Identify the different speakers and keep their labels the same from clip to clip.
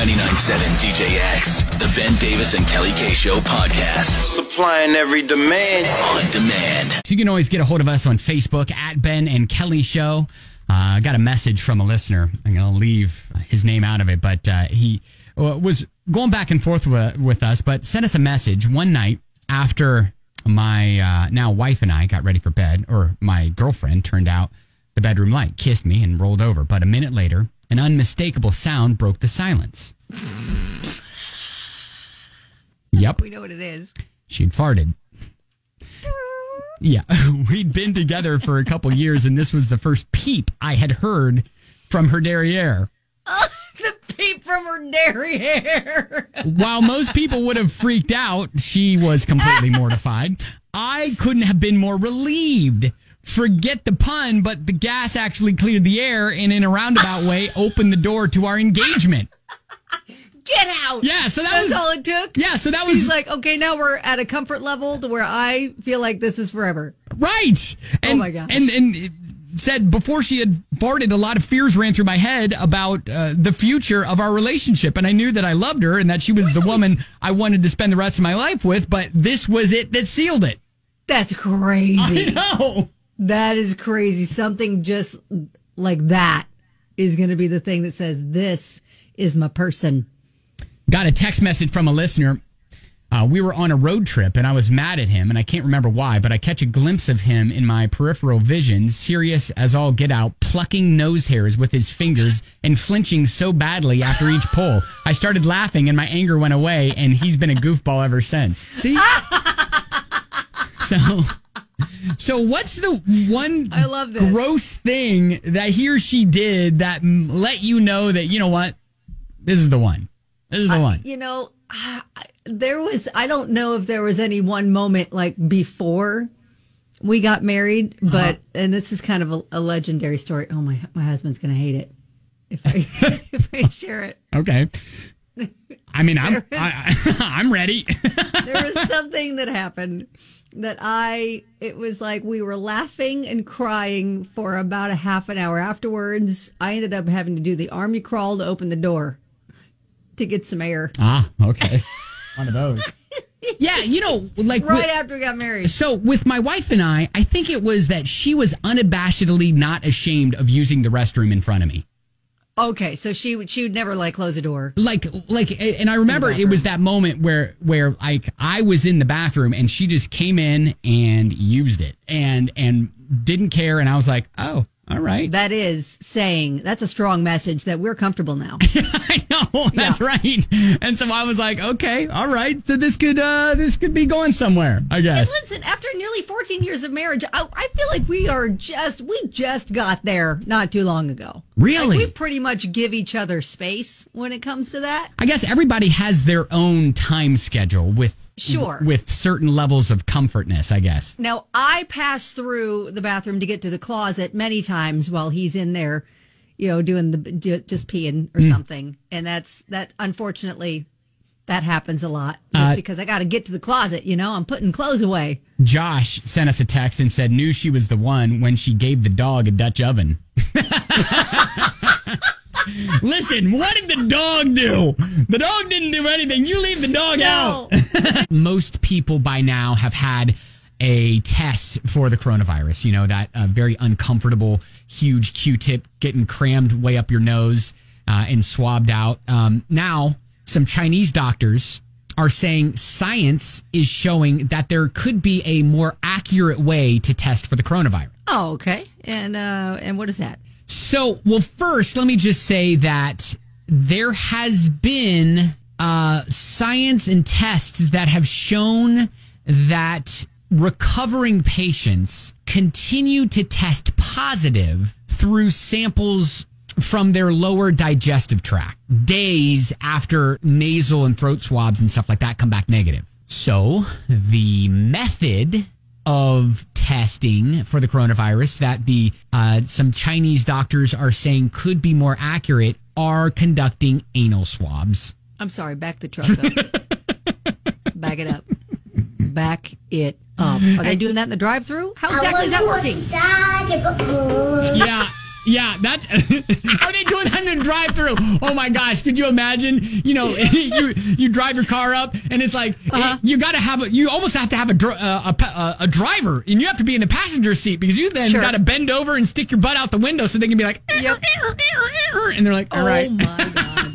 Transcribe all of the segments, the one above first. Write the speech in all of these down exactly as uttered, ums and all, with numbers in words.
Speaker 1: ninety-nine point seven D J X, the Ben Davis and Kelly K Show podcast.
Speaker 2: Supplying every demand.
Speaker 1: On demand.
Speaker 3: So you can always get a hold of us on Facebook at Ben and Kelly Show. I uh, got a message from a listener. I'm going to leave his name out of it, but uh, he uh, was going back and forth with, with us, but sent us a message one night after my uh, now wife and I got ready for bed, or my girlfriend turned out the bedroom light, kissed me, and rolled over. But a minute later, an unmistakable sound broke the silence. Yep.
Speaker 4: We know what it is.
Speaker 3: She'd farted. Yeah. We'd been together for a couple years, and this was the first peep I had heard from her derriere.
Speaker 4: Oh, the peep from her derriere.
Speaker 3: While most people would have freaked out, she was completely mortified. I couldn't have been more relieved. Forget the pun, but the gas actually cleared the air and in a roundabout way opened the door to our engagement.
Speaker 4: Get out.
Speaker 3: Yeah, so that
Speaker 4: That's
Speaker 3: was
Speaker 4: all it took.
Speaker 3: Yeah, so that was
Speaker 4: He's like, okay, now we're at a comfort level to where I feel like this is forever.
Speaker 3: Right. And,
Speaker 4: oh my God.
Speaker 3: And and it said before she had farted, a lot of fears ran through my head about uh, the future of our relationship, and I knew that I loved her and that she was the woman I wanted to spend the rest of my life with, but this was it that sealed it.
Speaker 4: That's crazy.
Speaker 3: I know.
Speaker 4: That is crazy. Something just like that is going to be the thing that says, this is my person.
Speaker 3: Got a text message from a listener. Uh, we were on a road trip, and I was mad at him, and I can't remember why, but I catch a glimpse of him in my peripheral vision, serious as all get out, plucking nose hairs with his fingers and flinching so badly after each pull. I started laughing, and my anger went away, and he's been a goofball ever since. See? So... So what's the one
Speaker 4: I love this.
Speaker 3: gross thing that he or she did that let you know that, you know what, this is the one. This is the
Speaker 4: uh,
Speaker 3: one.
Speaker 4: You know, uh, there was, I don't know if there was any one moment like before we got married, but, uh-huh. and this is kind of a, a legendary story. Oh, my my husband's going to hate it if I, if I share it.
Speaker 3: Okay. I mean, I'm, I, I'm ready.
Speaker 4: There was something that happened that I, it was like we were laughing and crying for about a half an hour afterwards. I ended up having to do the army crawl to open the door to get some air.
Speaker 3: Ah, okay. One of those. Yeah, you know, like...
Speaker 4: Right
Speaker 3: with,
Speaker 4: after we got married.
Speaker 3: So with my wife and I, I think it was that she was unabashedly not ashamed of using the restroom in front of me.
Speaker 4: Okay, so she would she would never like close a door.
Speaker 3: Like like and I remember it was that moment where where like I was in the bathroom and she just came in and used it and and didn't care, and I was like, "Oh, all right."
Speaker 4: That is saying, that's a strong message that we're comfortable now.
Speaker 3: I know, that's yeah. right. And so I was like, "Okay, all right. So this could uh this could be going somewhere, I guess."
Speaker 4: And listen, after nearly fourteen years of marriage, I, I feel like we are just we just got there not too long ago.
Speaker 3: Really?
Speaker 4: Like we pretty much give each other space when it comes to that.
Speaker 3: I guess everybody has their own time schedule with
Speaker 4: Sure.
Speaker 3: with certain levels of comfortness, I guess.
Speaker 4: Now, I pass through the bathroom to get to the closet many times while he's in there, you know, doing the just peeing or mm. something. And that's that. Unfortunately, that happens a lot just uh, because I got to get to the closet. You know, I'm putting clothes away.
Speaker 3: Josh sent us a text and said, knew she was the one when she gave the dog a Dutch oven. Listen, what did the dog do? The dog didn't do anything. You leave the dog
Speaker 4: no.
Speaker 3: out. Most people by now have had a test for the coronavirus. You know, that uh, very uncomfortable, huge Q-tip getting crammed way up your nose uh, and swabbed out. Um, now, some Chinese doctors are saying science is showing that there could be a more accurate way to test for the coronavirus.
Speaker 4: Oh, okay. And uh, and what is that?
Speaker 3: So, well, first, let me just say that there has been uh, science and tests that have shown that recovering patients continue to test positive through samples from their lower digestive tract days after nasal and throat swabs and stuff like that come back negative. So the method of testing for the coronavirus that the uh, some Chinese doctors are saying could be more accurate are conducting anal swabs.
Speaker 4: I'm sorry, back the truck up. Back it up. Back it up. Are they doing that in the drive-thru? How exactly is that working?
Speaker 3: Yeah. Yeah, that's. Are they doing that in the drive-thru? Oh my gosh! Could you imagine? You know, you you drive your car up, and it's like uh-huh. you got to have a. You almost have to have a, uh, a a a driver, and you have to be in the passenger seat because you then sure. got to bend over and stick your butt out the window so they can be like, yep. and they're like, all right.
Speaker 4: Oh my god.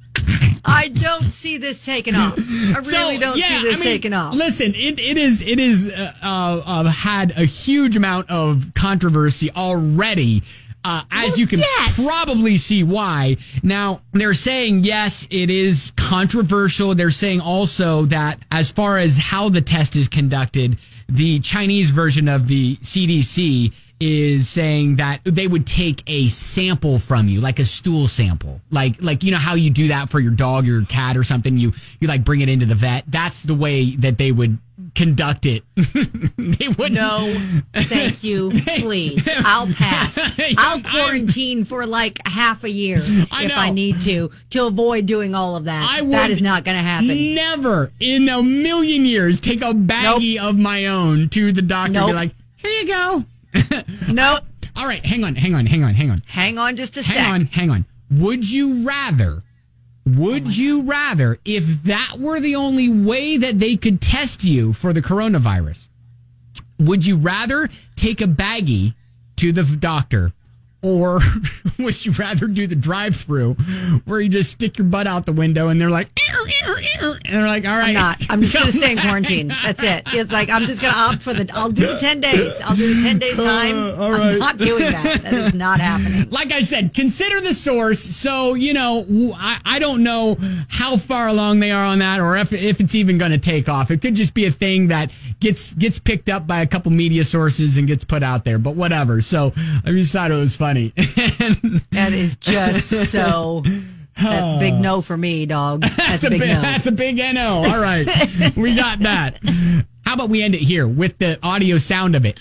Speaker 4: I don't see this taking off. I really so, don't yeah, see this I mean, taking off.
Speaker 3: Listen, it, it is it is uh, uh, had a huge amount of controversy already. Uh, as well, you can yes. probably see why. Now, they're saying, yes, it is controversial. They're saying also that as far as how the test is conducted, the Chinese version of the C D C is saying that they would take a sample from you, like a stool sample. Like, like you know how you do that for your dog or your cat or something? You, you like bring it into the vet. That's the way that they would conduct it. They wouldn't.
Speaker 4: No, thank you, please. I'll pass. I'll quarantine I'm, for like half a year I if know. I need to, to avoid doing all of that. I that is not going to happen.
Speaker 3: Never in a million years take a baggie nope. of my own to the doctor nope. and be like, here you go.
Speaker 4: Nope.
Speaker 3: All right, hang on, hang on, hang on, hang on.
Speaker 4: Hang on just a
Speaker 3: hang
Speaker 4: sec.
Speaker 3: Hang on, hang on. Would you rather, would oh you God. rather, if that were the only way that they could test you for the coronavirus, would you rather take a baggie to the doctor, or would you rather do the drive-through where you just stick your butt out the window and they're like, ear, ear, ear, and they're like, all right.
Speaker 4: I'm not. I'm just going to stay in quarantine. That's it. It's like, I'm just going to opt for the, I'll do the ten days. I'll do the ten days time. Uh, all right. I'm not doing that. That is not happening.
Speaker 3: Like I said, consider the source. So, you know, I, I don't know how far along they are on that or if, if it's even going to take off. It could just be a thing that gets, gets picked up by a couple media sources and gets put out there, but whatever. So I just thought it was funny.
Speaker 4: That is just so. That's a big no for me, dog. That's, that's a big, big no.
Speaker 3: That's a big N O. All right, we got that. How about we end it here with the audio sound of it?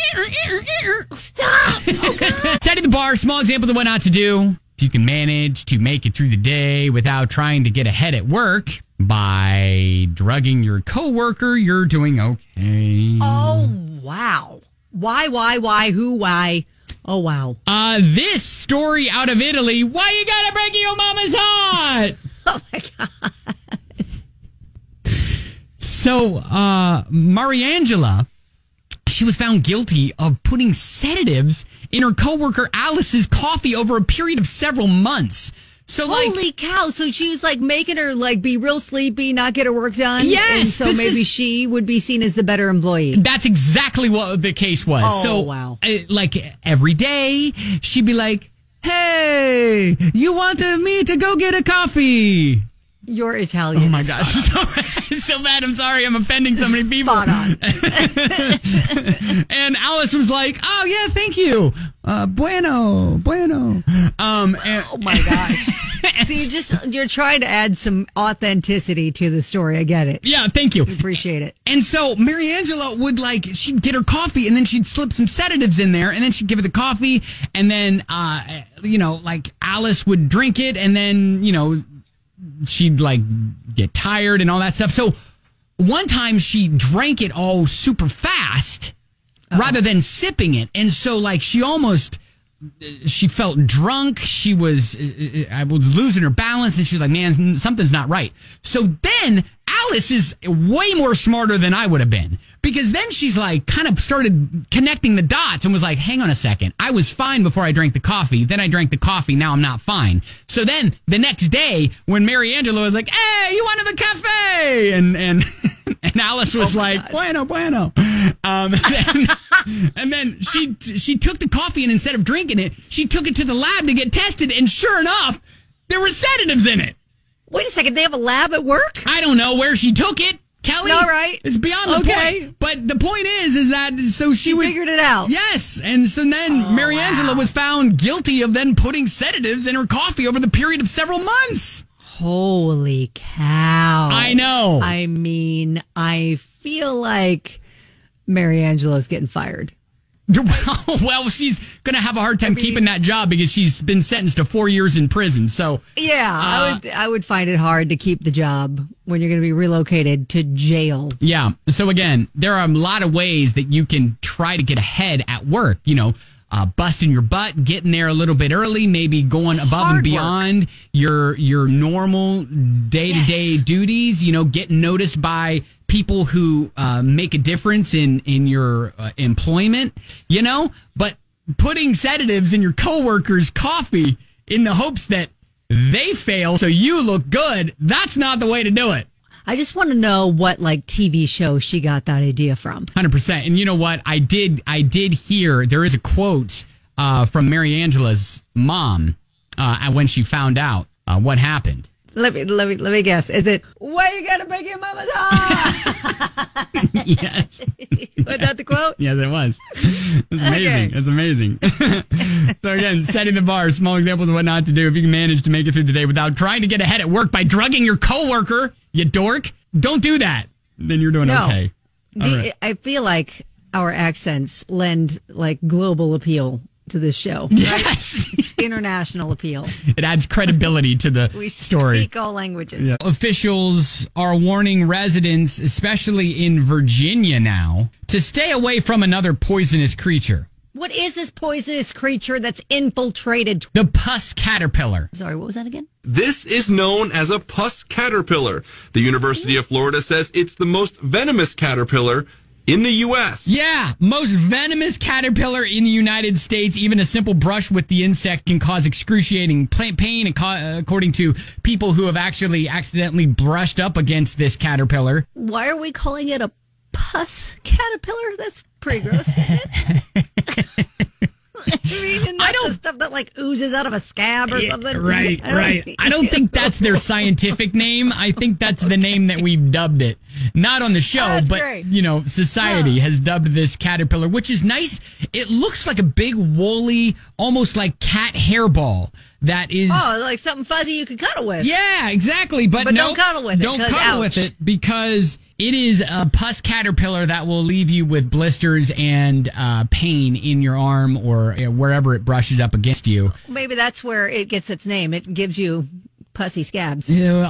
Speaker 4: Stop! Okay.
Speaker 3: Setting the bar. Small example of what not to do. If you can manage to make it through the day without trying to get ahead at work by drugging your coworker, you're doing okay.
Speaker 4: Oh wow! Why? Why? Why? Who? Why? Oh, wow.
Speaker 3: Uh, this story out of Italy. Why you gotta break your mama's heart?
Speaker 4: Oh, my God.
Speaker 3: So, uh, Mariangela, she was found guilty of putting sedatives in her coworker Alice's coffee over a period of several months. So, like,
Speaker 4: holy cow. So she was like making her like be real sleepy, not get her work done.
Speaker 3: Yes.
Speaker 4: And so maybe is, she would be seen as the better employee.
Speaker 3: That's exactly what the case was.
Speaker 4: Oh,
Speaker 3: so,
Speaker 4: wow.
Speaker 3: Uh, like every day, she'd be like, hey, you wanted me to go get a coffee.
Speaker 4: You're Italian.
Speaker 3: Oh my gosh. So, so bad. I'm sorry. I'm offending so many people.
Speaker 4: Spot on.
Speaker 3: And Alice was like, oh, yeah, thank you. Uh, bueno, bueno. Um, and,
Speaker 4: oh my gosh. So you just, you're trying to add some authenticity to the story. I get it.
Speaker 3: Yeah, thank you.
Speaker 4: Appreciate it.
Speaker 3: And so Mariangela would like, she'd get her coffee and then she'd slip some sedatives in there and then she'd give her the coffee and then, uh, you know, like Alice would drink it and then, you know, she'd like get tired and all that stuff. So one time she drank it all super fast oh. rather than sipping it. And so like she almost, she felt drunk. She was, I was losing her balance and she was like, man, something's not right. So then Alice is way more smarter than I would have been because then she's like kind of started connecting the dots and was like, hang on a second. I was fine before I drank the coffee. Then I drank the coffee. Now I'm not fine. So then the next day when Mariangela was like, hey, you wanted the cafe? And, and, and Alice was oh like, God. bueno, bueno. Um, and, then, and then she, she took the coffee and instead of drinking it, she took it to the lab to get tested. And sure enough, there were sedatives in it.
Speaker 4: Wait a second. They have a lab at work?
Speaker 3: I don't know where she took it. Kelly.
Speaker 4: All right.
Speaker 3: It's beyond the
Speaker 4: okay.
Speaker 3: point. But the point is, is that so she,
Speaker 4: she
Speaker 3: would,
Speaker 4: figured it out.
Speaker 3: Yes. And so then oh, Mariangela wow. was found guilty of then putting sedatives in her coffee over the period of several months.
Speaker 4: Holy cow.
Speaker 3: I know.
Speaker 4: I mean, I feel like Mariangela's getting fired.
Speaker 3: Well, she's going to have a hard time I mean, keeping that job because she's been sentenced to four years in prison. So
Speaker 4: yeah, uh, I would I would find it hard to keep the job when you're going to be relocated to jail.
Speaker 3: Yeah. So again, there are a lot of ways that you can try to get ahead at work. You know, uh, busting your butt, getting there a little bit early, maybe going above
Speaker 4: Hard
Speaker 3: and
Speaker 4: work.
Speaker 3: beyond your your normal day-to-day
Speaker 4: Yes.
Speaker 3: duties, you know, getting noticed by people who uh, make a difference in, in your uh, employment, you know, but putting sedatives in your coworkers' coffee in the hopes that they fail so you look good, that's not the way to do it.
Speaker 4: I just want to know what like T V show she got that idea from.
Speaker 3: one hundred percent. And you know what? I did I did hear there is a quote uh, from Mary Angela's mom uh, when she found out uh, what happened.
Speaker 4: Let me let me let me guess. Is it where you gonna break your mama's heart?
Speaker 3: Yes.
Speaker 4: Was that the quote?
Speaker 3: Yes, it was. It's amazing.
Speaker 4: Okay.
Speaker 3: It's amazing. So again, setting the bar, small examples of what not to do if you can manage to make it through the day without trying to get ahead at work by drugging your coworker, you dork. Don't do that. Then you're doing
Speaker 4: No.
Speaker 3: okay. All
Speaker 4: The-
Speaker 3: right.
Speaker 4: I feel like our accents lend like global appeal to this show.
Speaker 3: Yes.
Speaker 4: International appeal.
Speaker 3: It adds credibility to the
Speaker 4: We
Speaker 3: story.
Speaker 4: speak all languages.
Speaker 3: Officials are warning residents, especially in Virginia now, to stay away from another poisonous creature.
Speaker 4: What is this poisonous creature that's infiltrated?
Speaker 3: The pus caterpillar.
Speaker 4: Sorry, what was that again?
Speaker 5: This is known as a pus caterpillar. The University of Florida says it's the most venomous caterpillar in the U S.
Speaker 3: Yeah, most venomous caterpillar in the United States. Even a simple brush with the insect can cause excruciating pla- pain, ac- according to people who have actually accidentally brushed up against this caterpillar.
Speaker 4: Why are we calling it a pus caterpillar? That's pretty gross. Isn't it? I mean, isn't that
Speaker 3: I don't-
Speaker 4: the stuff that like oozes out of a scab or
Speaker 3: Yeah,
Speaker 4: something?
Speaker 3: right,
Speaker 4: I don't-
Speaker 3: right. I don't think that's their scientific name. I think that's the name that we've dubbed it. Not on the show,
Speaker 4: That's
Speaker 3: but,
Speaker 4: great.
Speaker 3: you know, society has dubbed this caterpillar, which is nice. It looks like a big, woolly, almost like cat hairball that is...
Speaker 4: Oh, like something fuzzy you could cuddle with.
Speaker 3: Yeah, exactly. But,
Speaker 4: But
Speaker 3: no,
Speaker 4: don't cuddle with it,
Speaker 3: Don't
Speaker 4: 'cause
Speaker 3: cuddle
Speaker 4: ouch.
Speaker 3: with it because it is a pus caterpillar that will leave you with blisters and uh, pain in your arm or uh, wherever it brushes up against you.
Speaker 4: Maybe that's where it gets its name. It gives you pussy scabs.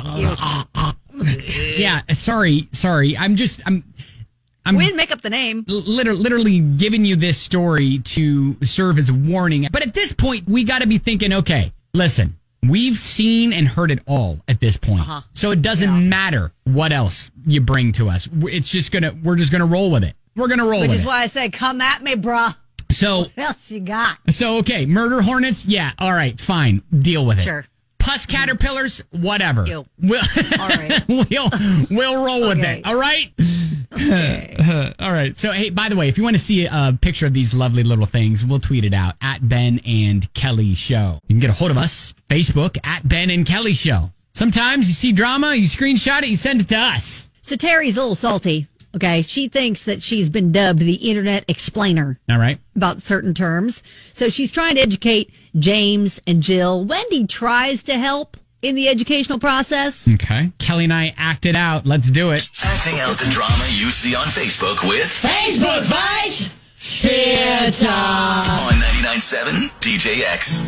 Speaker 3: Yeah, sorry, sorry. I'm just I'm I'm
Speaker 4: We didn't make up the name.
Speaker 3: literally, literally giving you this story to serve as a warning. But at this point, we got to be thinking, okay, listen, we've seen and heard it all at this point.
Speaker 4: Uh-huh.
Speaker 3: So it doesn't
Speaker 4: Yeah.
Speaker 3: matter what else you bring to us. It's just gonna we're just gonna roll with it. We're gonna roll
Speaker 4: Which
Speaker 3: with
Speaker 4: is
Speaker 3: it.
Speaker 4: why I say, come at me, bruh.
Speaker 3: So
Speaker 4: What else you got?
Speaker 3: so okay, murder hornets, yeah, all right, fine, deal with it.
Speaker 4: Sure.
Speaker 3: Pus caterpillars, whatever.
Speaker 4: Ew.
Speaker 3: We'll,
Speaker 4: All right.
Speaker 3: we'll we'll roll with
Speaker 4: Okay.
Speaker 3: it. All right.
Speaker 4: Okay.
Speaker 3: All right. So, hey, by the way, if you want to see a picture of these lovely little things, we'll tweet it out at Ben and Kelly Show. You can get a hold of us, Facebook, at Ben and Kelly Show. Sometimes you see drama, you screenshot it, you send it to us.
Speaker 4: So Terry's a little salty. Okay. She thinks that she's been dubbed the internet explainer
Speaker 3: All right.
Speaker 4: about certain terms. So she's trying to educate James and Jill. Wendy tries to help in the educational process.
Speaker 3: Okay. Kelly and I acted out. Let's do it.
Speaker 1: Acting out the drama you see on Facebook with
Speaker 3: Facebook Fight Theater.
Speaker 1: on ninety-nine point seven D J X.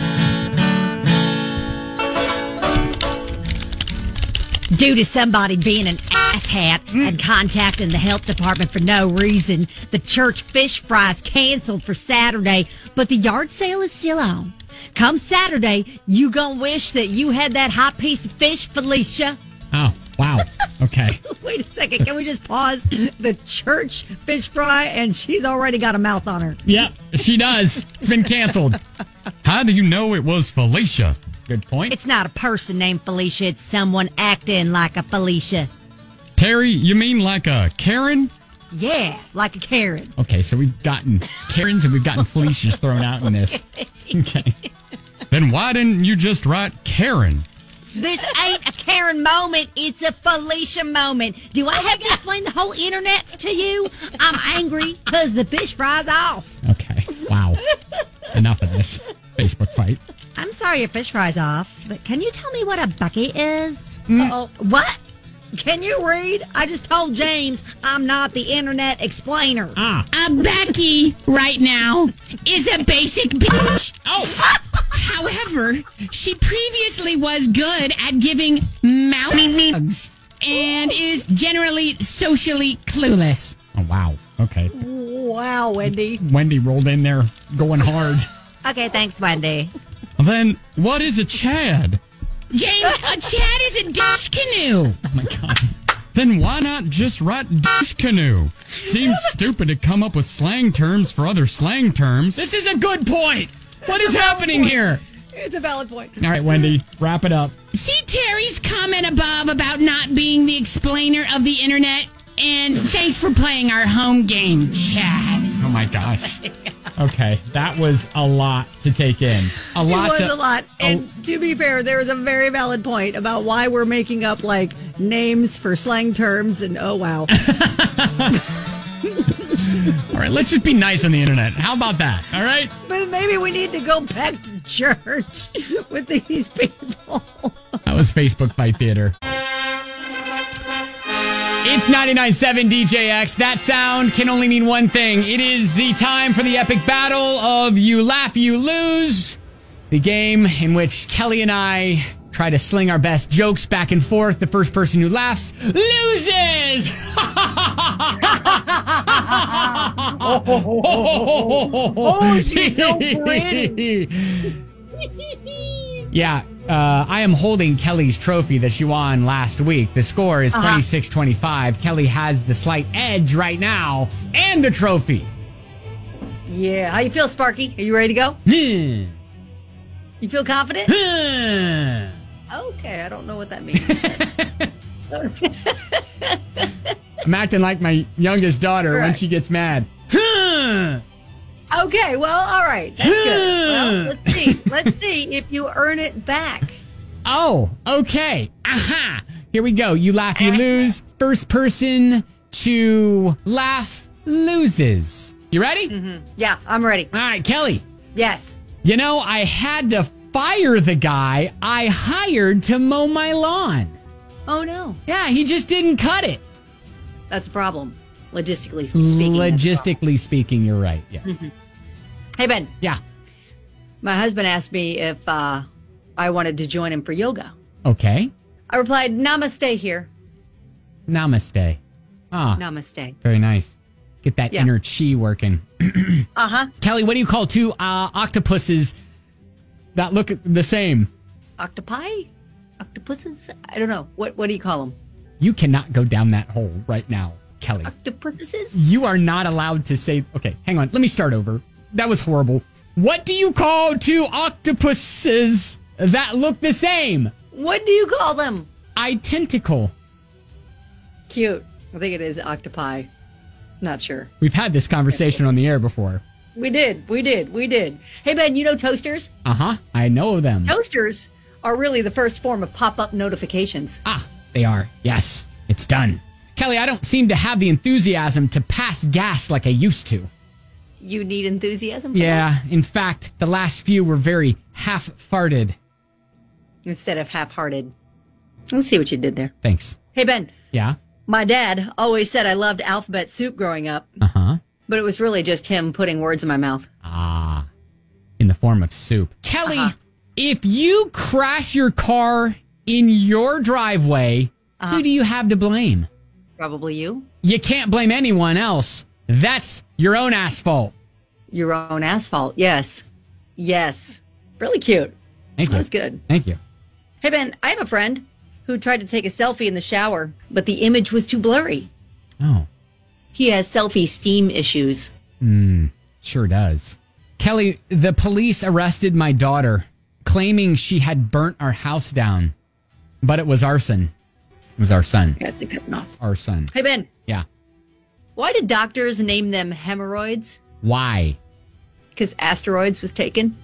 Speaker 4: Due to somebody being an asshat and contacting the health department for no reason, the church fish fry's canceled for Saturday, but the yard sale is still on. Come Saturday, you gonna wish that you had that hot piece of fish, Felicia.
Speaker 3: Oh, wow. Okay.
Speaker 4: Wait a second, can we just pause? The church fish fry, and she's already got a mouth on her.
Speaker 3: Yep, she does. It's been canceled. How do you know it was Felicia? Good point.
Speaker 4: It's not a person named Felicia, it's someone acting like a Felicia.
Speaker 3: Terry, you mean like a Karen?
Speaker 4: Yeah, like a Karen.
Speaker 3: Okay, so we've gotten Karens and we've gotten Felicias thrown out in this. Okay. Then why didn't you just write Karen?
Speaker 4: This ain't a Karen moment. It's a Felicia moment. Do I have to explain the whole internet to you? I'm angry because the fish fry's off.
Speaker 3: Okay. Wow. Enough of this Facebook fight.
Speaker 4: I'm sorry your fish fry's off, but can you tell me what a bucket is? Oh, what? Can you read? I just told James I'm not the internet explainer.
Speaker 3: Ah.
Speaker 6: A Becky right now is a basic bitch.
Speaker 3: Oh.
Speaker 6: However, she previously was good at giving mouth hugs and is generally socially clueless.
Speaker 3: Oh, wow. Okay.
Speaker 4: Wow, Wendy.
Speaker 3: Wendy rolled in there going hard.
Speaker 4: Okay, thanks, Wendy.
Speaker 3: Then, what is a Chad?
Speaker 6: James, a Chad is a douche canoe.
Speaker 3: Oh, my God. Then why not just write douche canoe? Seems stupid to come up with slang terms for other slang terms. This is a good point. What is happening here?
Speaker 4: It's a valid point.
Speaker 3: All right, Wendy, wrap it up.
Speaker 6: See Terry's comment above about not being the explainer of the internet? And thanks for playing our home game, Chad.
Speaker 3: Oh, my gosh. Okay, that was a lot to take in. A lot
Speaker 4: It was
Speaker 3: to,
Speaker 4: a lot. And to be fair, there was a very valid point about why we're making up, like, names for slang terms. And, oh, wow.
Speaker 3: All right, let's just be nice on the internet. How about that? All right?
Speaker 4: But maybe we need to go back to church with these people.
Speaker 3: That was Facebook Fight Theater. It's ninety-nine point seven D J X. That sound can only mean one thing. It is the time for the epic battle of You Laugh, You Lose. The game in which Kelly and I try to sling our best jokes back and forth. The first person who laughs loses.
Speaker 4: Oh, she's so pretty.
Speaker 3: Yeah, uh, I am holding Kelly's trophy that she won last week. The score is twenty-six twenty-five. Kelly has the slight edge right now and the trophy.
Speaker 4: Yeah. How you feel, Sparky? Are you ready to go?
Speaker 3: Hmm.
Speaker 4: You feel confident?
Speaker 3: Hmm.
Speaker 4: Okay, I don't know what that means.
Speaker 3: I'm acting like my youngest daughter when
Speaker 4: Right.
Speaker 3: she gets mad. Hmm.
Speaker 4: Okay, well, all right. That's good. Well, let's see. Let's see if you earn it back.
Speaker 3: Oh, okay. Aha. Here we go. You laugh, you lose. First person to laugh loses. You ready?
Speaker 4: Mm-hmm. Yeah, I'm ready.
Speaker 3: All right, Kelly.
Speaker 4: Yes.
Speaker 3: You know, I had to fire the guy I hired to mow my lawn.
Speaker 4: Oh, no.
Speaker 3: Yeah, he just didn't cut it.
Speaker 4: That's a problem. Logistically speaking.
Speaker 3: Logistically speaking, you're right. Yeah.
Speaker 4: Mm-hmm. Hey, Ben.
Speaker 3: Yeah.
Speaker 4: My husband asked me if uh, I wanted to join him for yoga.
Speaker 3: Okay.
Speaker 4: I replied, namaste here.
Speaker 3: Namaste. Ah,
Speaker 4: Namaste.
Speaker 3: very nice. Get that
Speaker 4: Yeah.
Speaker 3: inner chi working.
Speaker 4: Uh-huh.
Speaker 3: Kelly, what do you call two uh, octopuses that look the same?
Speaker 4: Octopi? Octopuses? I don't know. What What do you call them?
Speaker 3: You cannot go down that hole right now, Kelly.
Speaker 4: Octopuses?
Speaker 3: You are not allowed to say... Okay, hang on. Let me start over. That was horrible. What do you call two octopuses that look the same?
Speaker 4: What do you call them?
Speaker 3: Identical.
Speaker 4: Cute. I think it is octopi. Not sure.
Speaker 3: We've had this conversation on the air before.
Speaker 4: We did. We did. We did. Hey, Ben, you know toasters?
Speaker 3: Uh-huh. I know them.
Speaker 4: Toasters are really the first form of pop-up notifications.
Speaker 3: Ah, they are. Yes, it's done. Kelly, I don't seem to have the enthusiasm to pass gas like I used to.
Speaker 4: You need enthusiasm for
Speaker 3: Yeah, in fact, the last few were very half-farted.
Speaker 4: that? Instead of half-hearted. Let's see what you did there.
Speaker 3: Thanks.
Speaker 4: Hey, Ben,
Speaker 3: Yeah?
Speaker 4: my dad always said I loved alphabet soup growing up,
Speaker 3: Uh-huh.
Speaker 4: but it was really just him putting words in my mouth.
Speaker 3: Ah, in the form of soup. Kelly,
Speaker 4: Uh-huh.
Speaker 3: if you crash your car in your driveway,
Speaker 4: Uh-huh.
Speaker 3: who do you have to blame?
Speaker 4: Probably you.
Speaker 3: You can't blame anyone else. That's your own asphalt.
Speaker 4: Your own asphalt. Yes. Yes. Really cute.
Speaker 3: Thank you.
Speaker 4: That was good.
Speaker 3: Thank you.
Speaker 4: Hey, Ben, I have a friend who tried to take a selfie in the shower, but the image was too blurry.
Speaker 3: Oh,
Speaker 4: He has selfie-steam issues.
Speaker 3: sure does. Kelly, the police arrested my daughter, claiming she had burnt our house down, but it was arson. It was our son.
Speaker 4: I think that's enough.
Speaker 3: Our son.
Speaker 4: Hey, Ben,
Speaker 3: Yeah.
Speaker 4: why did doctors name them hemorrhoids?
Speaker 3: Why?
Speaker 4: Because asteroids was taken?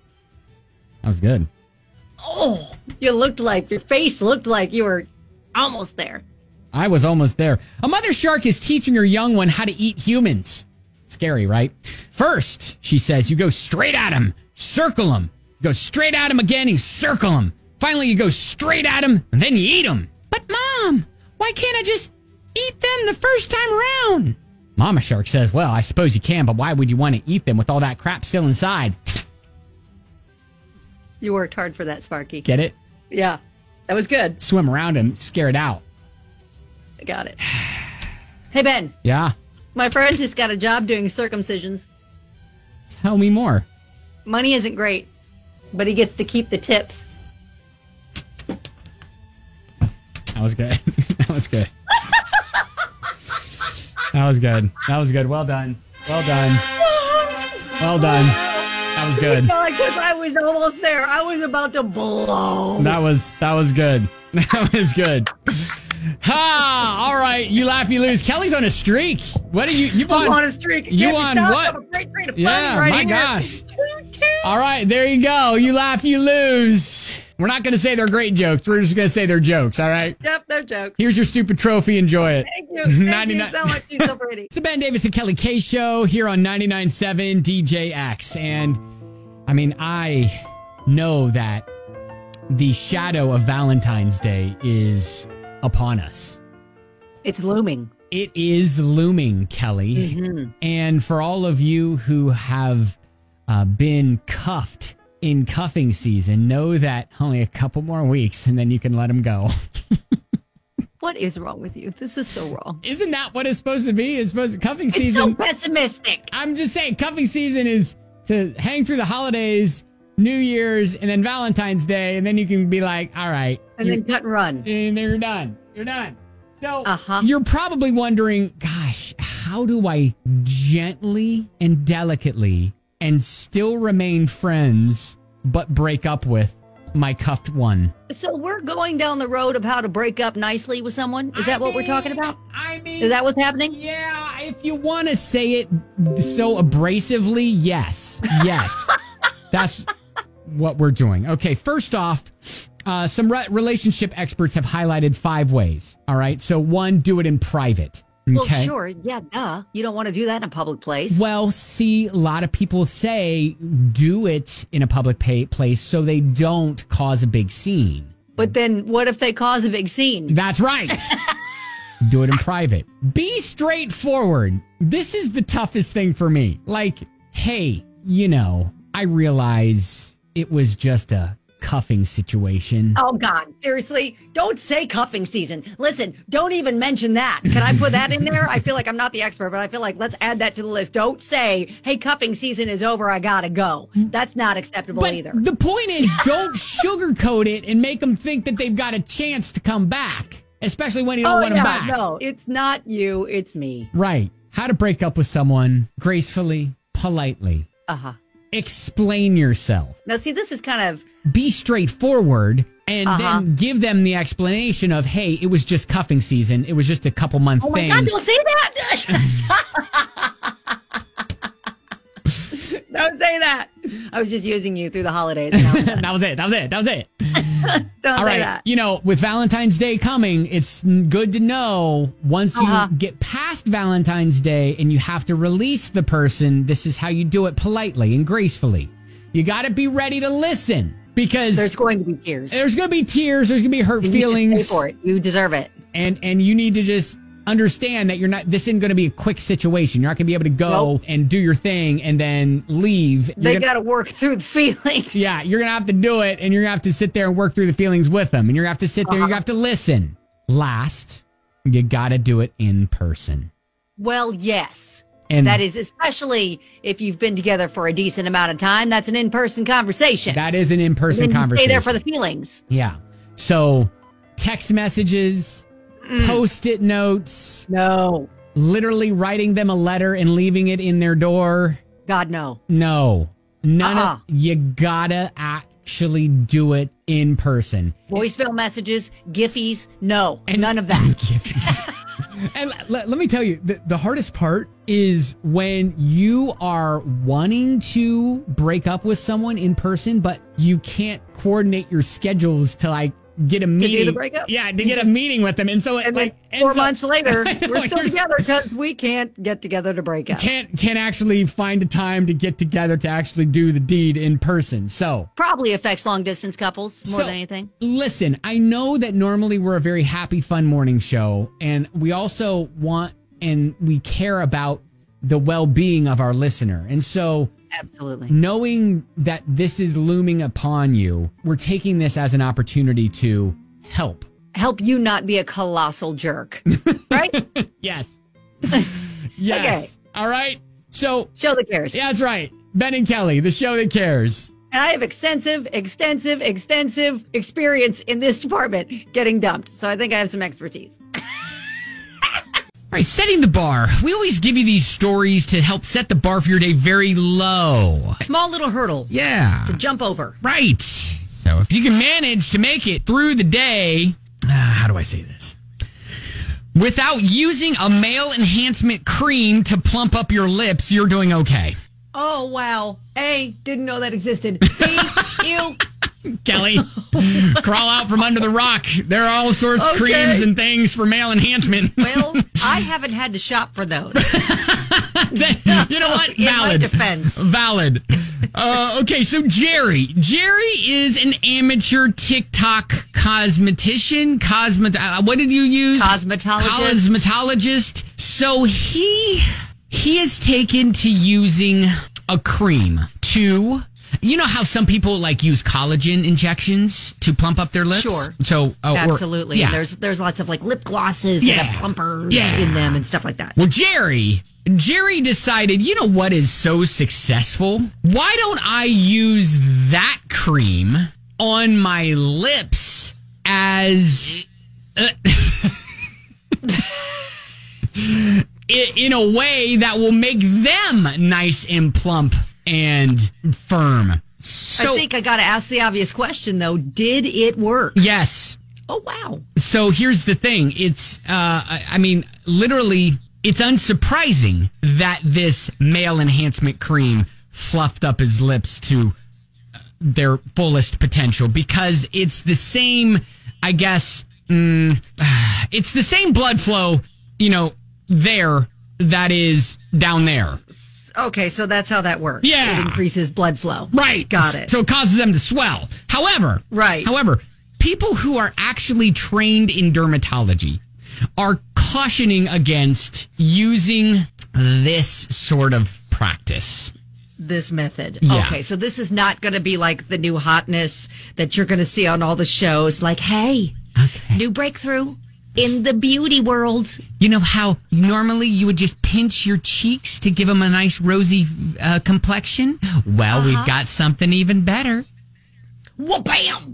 Speaker 3: That was good.
Speaker 4: Oh, you looked like, your face looked like you were almost there.
Speaker 3: I was almost there. A mother shark is teaching her young one how to eat humans. Scary, right? First, she says, you go straight at him, circle him. Go straight at him again, you circle him. Finally, you go straight at him, and then you eat him. But, Mom, why can't I just eat them the first time around? Mama shark says, well, I suppose you can, but why would you want to eat them with all that crap still inside?
Speaker 4: You worked hard for that, Sparky.
Speaker 3: Get it?
Speaker 4: Yeah, that was good.
Speaker 3: Swim around him, scare it out.
Speaker 4: I got it. Hey, Ben,
Speaker 3: Yeah.
Speaker 4: My friend just got a job doing circumcisions.
Speaker 3: Tell me more.
Speaker 4: Money isn't great, but he gets to keep the tips.
Speaker 3: That was good. That was good. That was good. That was good. Well done. Well done. Well done. That was good.
Speaker 4: Because I was almost there. I was about to blow.
Speaker 3: That was that was good. That was good. Ha! All right, you laugh, you lose. Kelly's on a streak. What are you? You
Speaker 4: I'm
Speaker 3: on,
Speaker 4: on a streak. It
Speaker 3: You
Speaker 4: can't be
Speaker 3: on
Speaker 4: stopped.
Speaker 3: what?
Speaker 4: I have a great train of fun
Speaker 3: Yeah,
Speaker 4: right
Speaker 3: my
Speaker 4: here.
Speaker 3: gosh. All right, there you go. You laugh, you lose. We're not going to say they're great jokes. We're just going to say they're jokes. All right.
Speaker 4: Yep, no jokes.
Speaker 3: Here's your stupid trophy. Enjoy it.
Speaker 4: Thank you. Thank
Speaker 3: ninety-nine
Speaker 4: you so much. You're so pretty.
Speaker 3: It's the Ben Davis and Kelly K Show here on ninety-nine point seven D J X. And I mean, I know that the shadow of Valentine's Day is upon us.
Speaker 4: It's looming.
Speaker 3: It is looming, Kelly.
Speaker 4: Mm-hmm.
Speaker 3: And for all of you who have uh, been cuffed in cuffing season, know that only a couple more weeks and then you can let them go.
Speaker 4: What is wrong with you? This is so wrong.
Speaker 3: Isn't that what it's supposed to be? It's supposed to, cuffing
Speaker 4: It's
Speaker 3: season.
Speaker 4: so pessimistic.
Speaker 3: I'm just saying, cuffing season is to hang through the holidays, New Year's, and then Valentine's Day, and then you can be like, all right.
Speaker 4: And then cut and run.
Speaker 3: And then you're done. You're done. So
Speaker 4: Uh-huh.
Speaker 3: you're probably wondering, gosh, how do I gently and delicately and still remain friends, but break up with my cuffed one?
Speaker 4: So we're going down the road of how to break up nicely with someone? Is that
Speaker 3: I
Speaker 4: what we're
Speaker 3: mean-
Speaker 4: talking about?
Speaker 3: I mean,
Speaker 4: Is that what's happening?
Speaker 3: yeah, if you want to say it so abrasively, yes. Yes. That's what we're doing. Okay, first off, uh, some re- relationship experts have highlighted five ways. All right, so one, do it in private.
Speaker 4: Well,
Speaker 3: Okay.
Speaker 4: sure. Yeah, duh. You don't want to do that in a public place.
Speaker 3: Well, see, a lot of people say do it in a public pay- place so they don't cause a big scene.
Speaker 4: But then what if they cause a big scene?
Speaker 3: That's right. Do it in private. Be straightforward. This is the toughest thing for me. Like, hey, you know, I realize it was just a cuffing situation.
Speaker 4: Oh, God. Seriously? Don't say cuffing season. Listen, don't even mention that. Can I put that in there? I feel like I'm not the expert, but I feel like let's add that to the list. Don't say, hey, cuffing season is over. I gotta go. That's not acceptable
Speaker 3: But
Speaker 4: either.
Speaker 3: the point is, don't sugarcoat it and make them think that they've got a chance to come back, especially when you don't
Speaker 4: Oh,
Speaker 3: want
Speaker 4: yeah.
Speaker 3: them back.
Speaker 4: No, it's not you. It's me.
Speaker 3: Right. How to break up with someone gracefully, politely.
Speaker 4: Uh-huh.
Speaker 3: Explain yourself.
Speaker 4: Now, see, this is kind of,
Speaker 3: Be straightforward and
Speaker 4: Uh-huh.
Speaker 3: then give them the explanation of, hey, it was just cuffing season. It was just a couple month
Speaker 4: oh my
Speaker 3: thing.
Speaker 4: God, don't say that. Don't say that. I was just using you through the holidays. Now I'm done.
Speaker 3: That was it. That was it. That was it.
Speaker 4: Don't
Speaker 3: All
Speaker 4: say
Speaker 3: right.
Speaker 4: that.
Speaker 3: You know, with Valentine's Day coming, it's good to know once
Speaker 4: Uh-huh.
Speaker 3: you get past Valentine's Day and you have to release the person, this is how you do it politely and gracefully. You got to be ready to listen because
Speaker 4: There's going to be tears.
Speaker 3: there's going to be tears, there's going to be hurt
Speaker 4: You just
Speaker 3: feelings.
Speaker 4: pay for it. You deserve it.
Speaker 3: and and you need to just understand that you're not this isn't going to be a quick situation. You're not going to be able to go
Speaker 4: Nope.
Speaker 3: and do your thing and then leave. You're
Speaker 4: They
Speaker 3: gonna-
Speaker 4: got to work through the feelings.
Speaker 3: yeah, you're going to have to do it and you're going to have to sit there and work through the feelings with them and you're going to have to sit there,
Speaker 4: Uh-huh.
Speaker 3: you have to listen. Last, you got to do it in person.
Speaker 4: Well, yes.
Speaker 3: And
Speaker 4: That is especially if you've been together for a decent amount of time. That's an in-person conversation.
Speaker 3: that is an in-person
Speaker 4: then you
Speaker 3: conversation.
Speaker 4: stay there for the feelings.
Speaker 3: yeah. So, text messages,
Speaker 4: Mm.
Speaker 3: post-it notes,
Speaker 4: No.
Speaker 3: literally writing them a letter and leaving it in their door.
Speaker 4: God, no.
Speaker 3: No, none
Speaker 4: Uh-uh.
Speaker 3: of you gotta actually do it in person.
Speaker 4: Voicemail messages, Giphies, no.
Speaker 3: And-
Speaker 4: None of that.
Speaker 3: And let, let me tell you, the, the hardest part is when you are wanting to break up with someone in person, but you can't coordinate your schedules to like get a meeting.
Speaker 4: do the breakup?
Speaker 3: Yeah, to get a meeting with them, and so it
Speaker 4: And
Speaker 3: like
Speaker 4: then four
Speaker 3: ends up-
Speaker 4: months later,
Speaker 3: I know,
Speaker 4: we're still
Speaker 3: you're-
Speaker 4: together because we can't get together to break up.
Speaker 3: Can't can't actually find a time to get together to actually do the deed in person. So
Speaker 4: Probably affects long distance couples more
Speaker 3: So,
Speaker 4: than anything.
Speaker 3: Listen, I know that normally we're a very happy, fun morning show, and we also want and we care about the well-being of our listener. And so
Speaker 4: Absolutely.
Speaker 3: knowing that this is looming upon you, we're taking this as an opportunity to help.
Speaker 4: Help you not be a colossal jerk. Right?
Speaker 3: Yes. Yes.
Speaker 4: Okay.
Speaker 3: All right. So,
Speaker 4: Show that cares.
Speaker 3: yeah, that's right. Ben and Kelly, the show that cares.
Speaker 4: And I have extensive, extensive, extensive experience in this department getting dumped. So I think I have some expertise.
Speaker 3: All right, setting the bar. We always give you these stories to help set the bar for your day very low.
Speaker 4: Small little hurdle
Speaker 3: Yeah.
Speaker 4: to jump over.
Speaker 3: Right. So if you can manage to make it through the day, uh, how do I say this? Without using a male enhancement cream to plump up your lips, you're doing okay.
Speaker 4: Oh, wow. A, didn't know that existed. B, ew.
Speaker 3: Kelly, crawl out from under the rock. There are all sorts of
Speaker 4: Okay.
Speaker 3: creams and things for male enhancement.
Speaker 4: Well, I haven't had to shop for those.
Speaker 3: You know what?
Speaker 4: In my
Speaker 3: Valid.
Speaker 4: defense.
Speaker 3: Valid. Uh, okay, so Jerry. Jerry is an amateur TikTok cosmetician. Cosmet. Uh, what did you use?
Speaker 4: Cosmetologist.
Speaker 3: Cosmetologist. So he he has taken to using a cream to. You know how some people like use collagen injections to plump up their lips?
Speaker 4: Sure.
Speaker 3: So uh, or-
Speaker 4: Absolutely.
Speaker 3: yeah.
Speaker 4: There's there's lots of like lip glosses
Speaker 3: Yeah.
Speaker 4: and plumpers
Speaker 3: Yeah.
Speaker 4: in them and stuff like that.
Speaker 3: Well, Jerry, Jerry decided, you know what is so successful? Why don't I use that cream on my lips as uh, i- in a way that will make them nice and plump and firm. So,
Speaker 4: I think I got to ask the obvious question, though. Did it work?
Speaker 3: yes.
Speaker 4: Oh, wow.
Speaker 3: So here's the thing. It's, uh, I I mean, literally, it's unsurprising that this male enhancement cream fluffed up his lips to their fullest potential because it's the same, I guess, mm, it's the same blood flow, you know, there that is down there.
Speaker 4: Okay, so that's how that works.
Speaker 3: Yeah.
Speaker 4: It increases blood flow.
Speaker 3: Right.
Speaker 4: Got it.
Speaker 3: So it causes them to swell. However,
Speaker 4: Right.
Speaker 3: However, people who are actually trained in dermatology are cautioning against using this sort of practice.
Speaker 4: This method.
Speaker 3: Yeah.
Speaker 4: Okay, so this is not going to be like the new hotness that you're going to see on all the shows. Like, hey,
Speaker 3: Okay.
Speaker 4: new breakthrough in the beauty world.
Speaker 3: You know how normally you would just pinch your cheeks to give them a nice rosy uh, complexion? Well, we've got something even better.
Speaker 4: Whoa, bam!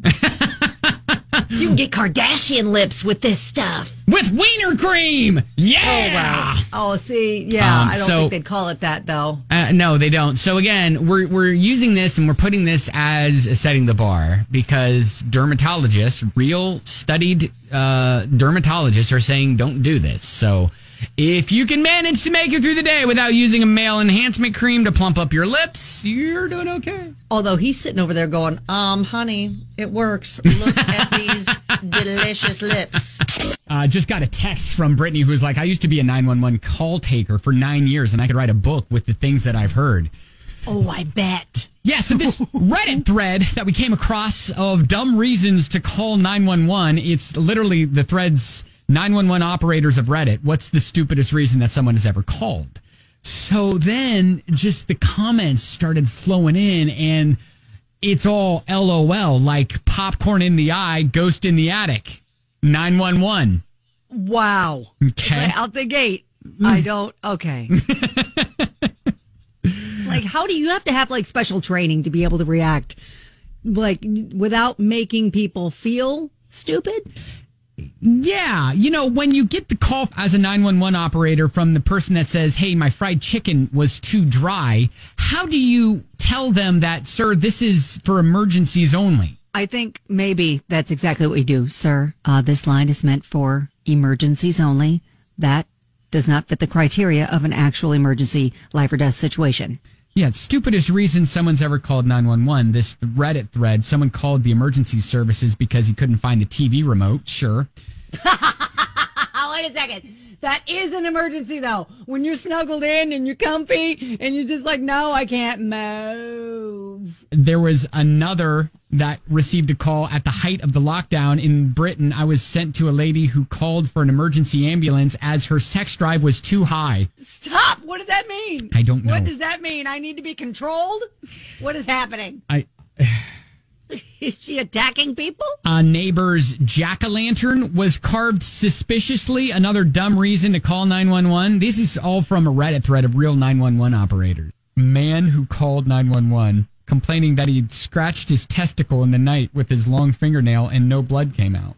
Speaker 4: You can get Kardashian lips with this stuff.
Speaker 3: With wiener cream! Yeah!
Speaker 4: Oh, see, yeah,
Speaker 3: Um,
Speaker 4: I don't
Speaker 3: so-
Speaker 4: think they'd call it that, though.
Speaker 3: Uh, no, they don't. So again, we're we're using this and we're putting this as setting the bar because dermatologists, real studied uh, dermatologists, are saying don't do this. So if you can manage to make it through the day without using a male enhancement cream to plump up your lips, you're doing okay.
Speaker 4: Although he's sitting over there going, um, honey, it works. Look at these delicious lips.
Speaker 3: Uh, just got a text from Brittany who's like, I used to be a nine one one call taker for nine years and I could write a book with the things that I've heard.
Speaker 4: Oh, I bet.
Speaker 3: Yeah, so this Reddit thread that we came across of dumb reasons to call nine one one, it's literally the thread's nine one one operators of Reddit. What's the stupidest reason that someone has ever called? So then just the comments started flowing in and it's all LOL, like popcorn in the eye, ghost in the attic, nine one one.
Speaker 4: Wow.
Speaker 3: Okay.
Speaker 4: Like, out the gate. I don't. Okay. Like, how do you have to have like special training to be able to react, like without making people feel stupid?
Speaker 3: Yeah, you know, when you get the call as a nine one one operator from the person that says, hey, my fried chicken was too dry, how do you tell them that, sir, this is for emergencies only?
Speaker 4: I think maybe that's exactly what we do, sir. Uh, this line is meant for emergencies only. That does not fit the criteria of an actual emergency life or death situation.
Speaker 3: Yeah, it's stupidest reason someone's ever called nine one one. This Reddit thread, someone called the emergency services because he couldn't find a T V remote. Sure.
Speaker 4: Oh, wait a second. That is an emergency, though. When you're snuggled in and you're comfy and you're just like, no, I can't move.
Speaker 3: There was another that received a call at the height of the lockdown in Britain. I was sent to a lady who called for an emergency ambulance as her sex drive was too high.
Speaker 4: Stop. What does that mean?
Speaker 3: I don't know.
Speaker 4: What does that mean? I need to be controlled? What is happening?
Speaker 3: I
Speaker 4: Is she attacking people?
Speaker 3: A neighbor's jack-o'-lantern was carved suspiciously. Another dumb reason to call nine one one. This is all from a Reddit thread of real nine one one operators. Man who called nine one one complaining that he'd scratched his testicle in the night with his long fingernail and no blood came out.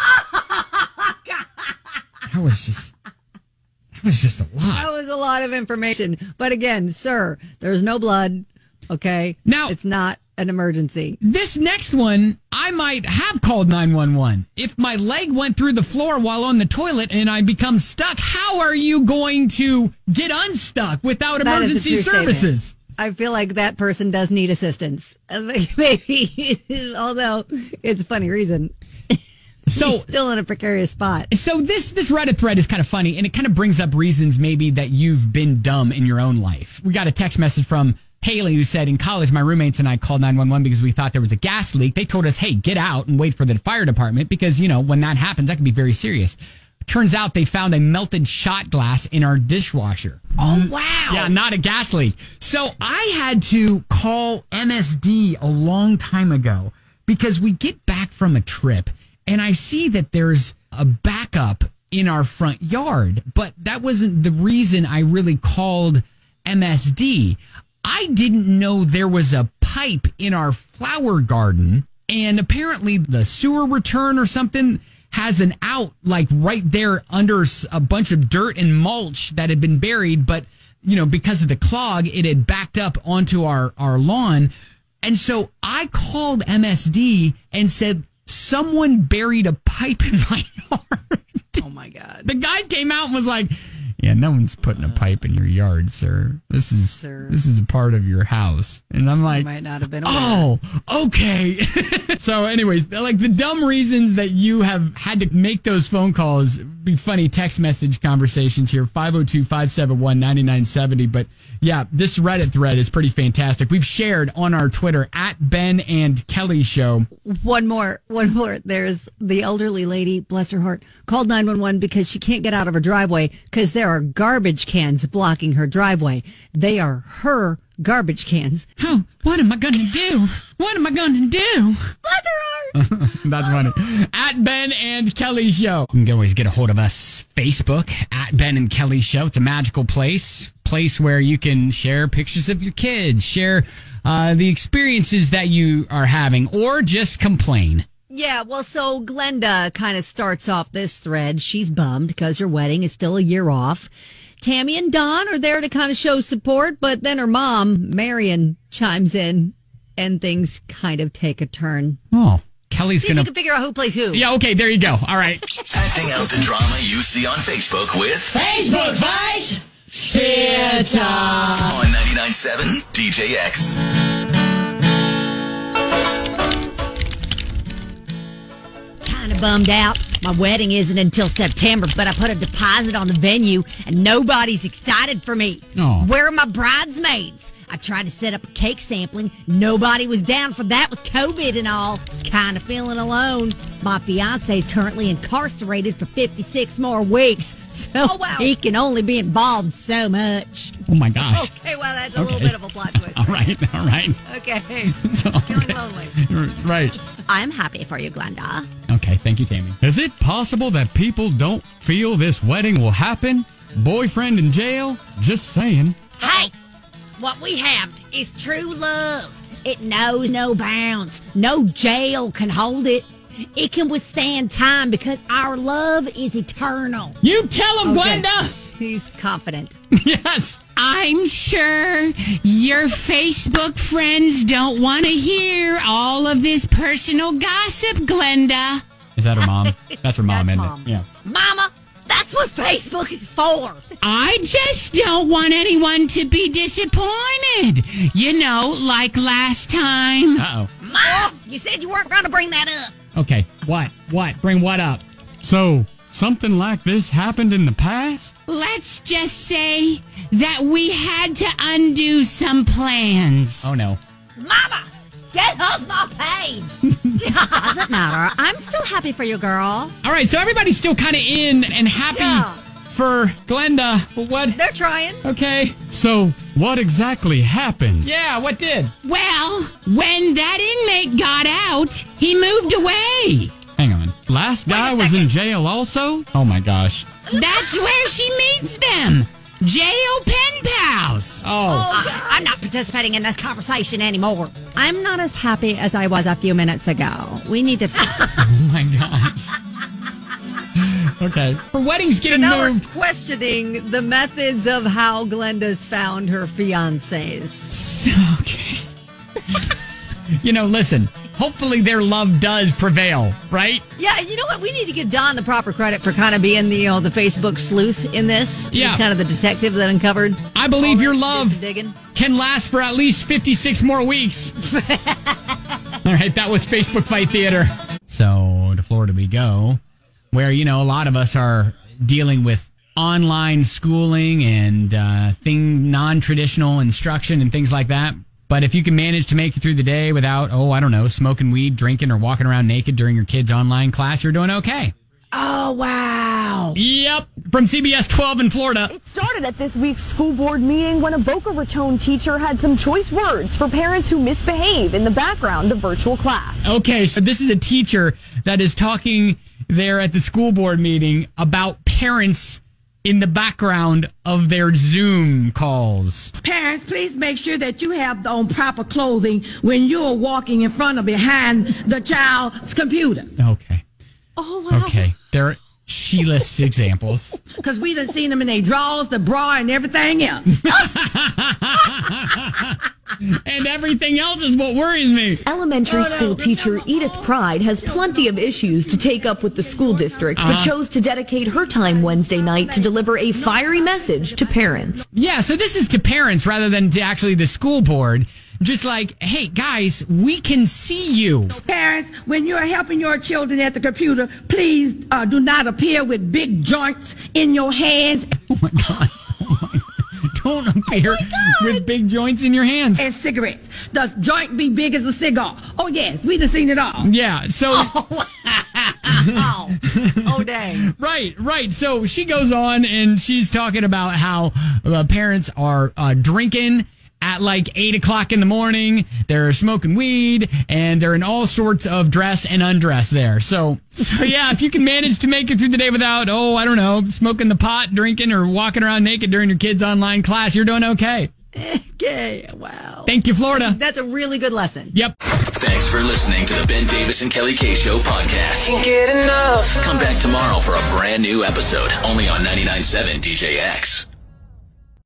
Speaker 3: That was just... That was just a lot.
Speaker 4: That was a lot of information. But again, sir, there's no blood, okay?
Speaker 3: Now...
Speaker 4: It's not an emergency.
Speaker 3: This next one, I might have called nine one one. If my leg went through the floor while on the toilet and I become stuck, how are you going to get unstuck without
Speaker 4: That
Speaker 3: emergency
Speaker 4: is a true
Speaker 3: services?
Speaker 4: statement. I feel like that person does need assistance. Maybe, although it's a funny reason.
Speaker 3: So
Speaker 4: He's still in a precarious spot.
Speaker 3: So this this Reddit thread is kind of funny, and it kind of brings up reasons maybe that you've been dumb in your own life. We got a text message from Haley who said, in college, my roommates and I called nine one one because we thought there was a gas leak. They told us, hey, get out and wait for the fire department because, you know, when that happens, that can be very serious. Turns out they found a melted shot glass in our dishwasher.
Speaker 4: Oh, wow.
Speaker 3: Yeah, not a gas leak. So I had to call M S D a long time ago because we get back from a trip and I see that there's a backup in our front yard, but that wasn't the reason I really called M S D. I didn't know there was a pipe in our flower garden, and apparently the sewer return or something has an out like right there under a bunch of dirt and mulch that had been buried, but you know, because of the clog, it had backed up onto our, our lawn. And so I called M S D and said, someone buried a pipe in my yard.
Speaker 4: Oh my God.
Speaker 3: The guy came out and was like, yeah, no one's putting a pipe in your yard, sir. This is
Speaker 4: Sir.
Speaker 3: this is a part of your house. And I'm like,
Speaker 4: might not have been aware.
Speaker 3: oh, okay. So anyways, like the dumb reasons that you have had to make those phone calls, be funny text message conversations here, five oh two, five seven one, nine nine seven oh. But yeah, this Reddit thread is pretty fantastic. We've shared on our Twitter at Ben and Kelly Show.
Speaker 4: One more, one more. There's the elderly lady, bless her heart, called nine one one because she can't get out of her driveway because there are garbage cans blocking her driveway. They are her garbage cans.
Speaker 6: Oh, what am I going to do? What am I going to do?
Speaker 4: Bless her heart.
Speaker 3: That's funny. At Ben and Kelly Show. You can always get a hold of us. Facebook, at Ben and Kelly Show. It's a magical place. Place where you can share pictures of your kids, share uh, the experiences that you are having, or just complain.
Speaker 4: Yeah, well, so Glenda kind of starts off this thread. She's bummed because her wedding is still a year off. Tammy and Don are there to kind of show support, but then her mom, Marion, chimes in and things kind of take a turn.
Speaker 3: Oh, Kelly's
Speaker 4: See
Speaker 3: going
Speaker 4: if you
Speaker 3: to...
Speaker 4: can figure out who plays who.
Speaker 3: Yeah, okay, there you go. All right.
Speaker 1: Acting out the drama you see on Facebook with
Speaker 6: Facebook Fight Theater.
Speaker 1: on ninety-nine point seven D J X.
Speaker 4: Kind of bummed out. My wedding isn't until September, but I put a deposit on the venue and nobody's excited for me.
Speaker 3: Aw.
Speaker 4: Where are my bridesmaids? I tried to set up a cake sampling. Nobody was down for that with COVID and all. Kind of feeling alone. My fiance is currently incarcerated for fifty-six more weeks, so oh, wow. he can only be involved so much.
Speaker 3: Oh, my gosh.
Speaker 4: Okay, well, that's a
Speaker 3: Okay.
Speaker 4: little bit of a plot twist.
Speaker 3: All right, all right.
Speaker 4: Okay.
Speaker 3: So,
Speaker 4: Feeling
Speaker 3: okay.
Speaker 4: lonely.
Speaker 3: Right.
Speaker 4: I'm happy for you, Glenda.
Speaker 3: Okay, thank you, Tammy.
Speaker 7: Is it possible that people don't feel this wedding will happen? Boyfriend in jail? Just saying.
Speaker 4: Hey, what we have is true love. It knows no bounds. No jail can hold it. It can withstand time because our love is eternal.
Speaker 3: You tell him,
Speaker 4: Okay.
Speaker 3: Glenda.
Speaker 4: He's confident.
Speaker 3: Yes.
Speaker 6: I'm sure your Facebook friends don't want to hear all of this personal gossip, Glenda.
Speaker 3: Is that her mom? That's her mom,
Speaker 4: That's
Speaker 3: isn't
Speaker 4: mom.
Speaker 3: it? Yeah.
Speaker 4: Mama, that's what Facebook is for.
Speaker 6: I just don't want anyone to be disappointed. You know, like last time.
Speaker 3: Uh-oh.
Speaker 4: Mom, you said you weren't going to bring that up.
Speaker 3: Okay. What? What? Bring what up?
Speaker 7: So, something like this happened in the past?
Speaker 6: Let's just say that we had to undo some plans.
Speaker 3: Oh, no.
Speaker 4: Mama, get off my page. Doesn't matter. I'm still happy for you, girl.
Speaker 3: All right, so everybody's still kind of in and happy
Speaker 4: Yeah.
Speaker 3: for Glenda. What?
Speaker 4: They're trying.
Speaker 3: Okay.
Speaker 7: So, What exactly happened?
Speaker 3: Yeah, what did?
Speaker 6: Well, when that inmate got out, he moved away.
Speaker 7: Hang on. Last guy was in jail also? Oh my gosh.
Speaker 6: That's where she meets them. Jail pen pals.
Speaker 7: Oh.
Speaker 4: I'm not participating in this conversation anymore. I'm not as happy as I was a few minutes ago. We need to talk.
Speaker 7: Oh my gosh. Okay.
Speaker 3: Her wedding's getting
Speaker 4: Now we're
Speaker 3: moved.
Speaker 4: questioning the methods of how Glenda's found her fiancés.
Speaker 3: Okay. You know, listen, hopefully their love does prevail, right?
Speaker 4: Yeah, you know what? We need to give Don the proper credit for kind of being the, you know, the Facebook sleuth in this.
Speaker 3: Yeah.
Speaker 4: He's kind of the detective that uncovered.
Speaker 3: I believe
Speaker 4: all
Speaker 3: your
Speaker 4: this
Speaker 3: love
Speaker 4: shit digging.
Speaker 3: can last for at least fifty-six more weeks. All right, that was Facebook Fight Theater. So to Florida we go, where, you know, a lot of us are dealing with online schooling and uh, thing non-traditional instruction and things like that. But if you can manage to make it through the day without, oh, I don't know, smoking weed, drinking, or walking around naked during your kid's online class, you're doing okay.
Speaker 8: Oh, wow.
Speaker 3: Yep. From C B S twelve in Florida.
Speaker 8: It started at this week's school board meeting when a Boca Raton teacher had some choice words for parents who misbehave in the background of virtual class.
Speaker 3: Okay, so this is a teacher that is talking there at the school board meeting about parents in the background of their Zoom calls.
Speaker 9: Parents, please make sure that you have on proper clothing when you're walking in front or behind the child's computer.
Speaker 3: Okay.
Speaker 4: Oh, wow.
Speaker 3: Okay. There, she lists examples.
Speaker 9: Because we done seen them in their drawers, the bra, and everything else.
Speaker 3: And everything else is what worries me.
Speaker 8: Elementary school teacher Edith Pride has plenty of issues to take up with the school district, but chose to dedicate her time Wednesday night to deliver a fiery message to parents.
Speaker 3: Yeah, so this is to parents rather than to actually the school board. Just like, hey, guys, we can see you.
Speaker 9: Parents, when you're helping your children at the computer, please uh, do not appear with big joints in your hands.
Speaker 3: Oh, my God. Oh, my God. Don't appear with big joints in your hands.
Speaker 9: And cigarettes. The joint be big as a cigar. Oh, yes, we done seen it all.
Speaker 3: Yeah, so...
Speaker 4: Oh, oh, dang.
Speaker 3: Right, right. So she goes on and she's talking about how uh, parents are uh, drinking at like eight o'clock in the morning. They're smoking weed and they're in all sorts of dress and undress there. So, so yeah, if you can manage to make it through the day without, oh, I don't know, smoking the pot, drinking, or walking around naked during your kid's online class, you're doing okay.
Speaker 4: Okay, wow.
Speaker 3: Thank you, Florida.
Speaker 4: That's a really good lesson.
Speaker 3: Yep.
Speaker 1: Thanks for listening to the Ben Davis and Kelly K Show podcast.
Speaker 2: Can't get enough.
Speaker 1: Come back tomorrow for a brand new episode, only on ninety-nine point seven D J X.